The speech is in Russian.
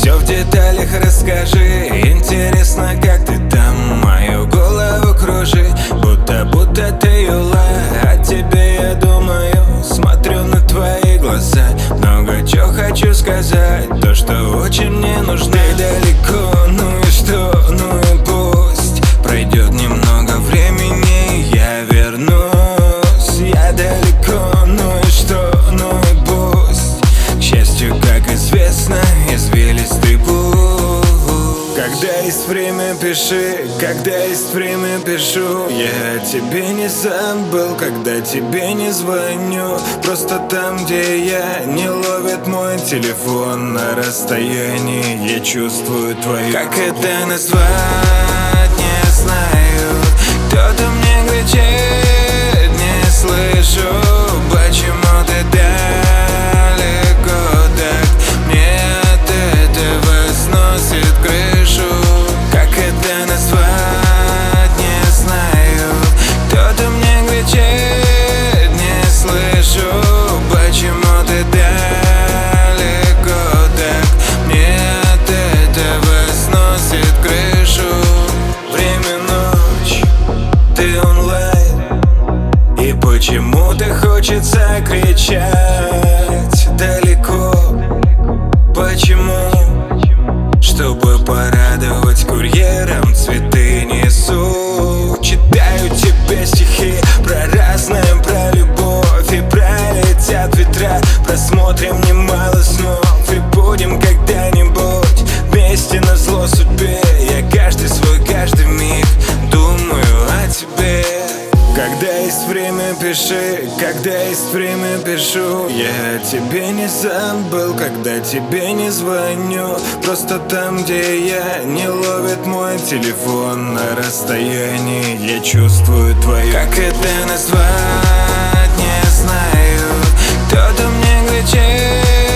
Все в деталях расскажи. Интересно, как ты там мою голову кружи. Будто ты юла. О тебе я думаю, смотрю на твои глаза. Много чего хочу сказать, то, что очень мне нужно. Ты далеко, ну и что, ну и пусть. Пройдет немного времени, я вернусь. Я далеко, ну и что, ну и пусть. К счастью, как известно, извилистый путь. Когда есть время, пиши, когда есть время, пишу. Я тебе не забыл, когда тебе не звоню. Просто там, где я, не ловит мой телефон. На расстоянии я чувствую твою. Как это назвать, не знаю. Кто-то мне кричит, не слышу. Почему ты далеко так? Мне от этого сносит крышу. Как это назвать, не знаю. Кто-то мне кричит, не слышу. Почему ты далеко так? Мне от этого сносит крышу. Время ночь, ты онлайн, и почему-то хочется кричать далеко. Почему? Чтобы порадовать курьером, цветы несу. Читаю тебе стихи про разное, про любовь и пролетят ветра. Просмотрим немало снов и будем когда-нибудь вместе назло судьбе. Я каждый свой, каждый миг думаю о тебе. Когда есть время, пиши, когда есть время, пишу. Я тебе не забыл, когда тебе не звоню. Просто там, где я, не ловит мой телефон. На расстоянии я чувствую твою. Как это назвать, не знаю. Кто-то мне кричит,